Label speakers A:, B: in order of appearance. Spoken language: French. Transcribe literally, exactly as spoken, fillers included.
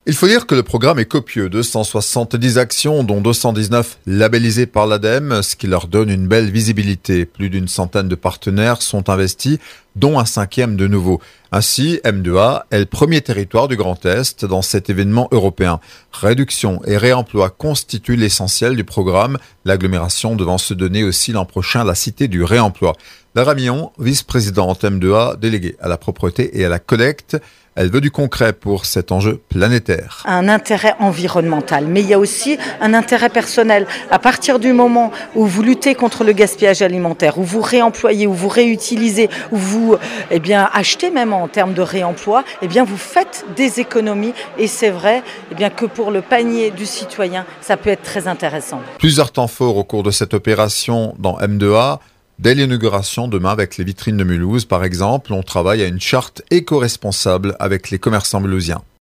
A: Il faut dire que le programme est copieux, deux cent soixante-dix actions, dont deux cent dix-neuf labellisées par l'ADEME, ce qui leur donne une belle visibilité. Plus d'une centaine de partenaires sont investis, dont un cinquième de nouveau. Ainsi, M deux A est le premier territoire du Grand Est dans cet événement européen. Réduction et réemploi constituent l'essentiel du programme, l'agglomération devant se donner aussi l'an prochain la cité du réemploi. Lara Millon, vice-présidente M deux A, déléguée à la propreté et à la collecte, elle veut du concret pour cet enjeu planétaire.
B: Un intérêt environnemental, mais il y a aussi un intérêt personnel. À partir du moment où vous luttez contre le gaspillage alimentaire, où vous réemployez, où vous réutilisez, où vous eh bien, achetez même en termes de réemploi, eh bien, vous faites des économies. Et c'est vrai eh bien, que pour le panier du citoyen, ça peut être très intéressant.
A: Plusieurs temps forts au cours de cette opération dans M deux A. Dès l'inauguration demain avec les vitrines de Mulhouse, par exemple, on travaille à une charte éco-responsable avec les commerçants mulhousiens.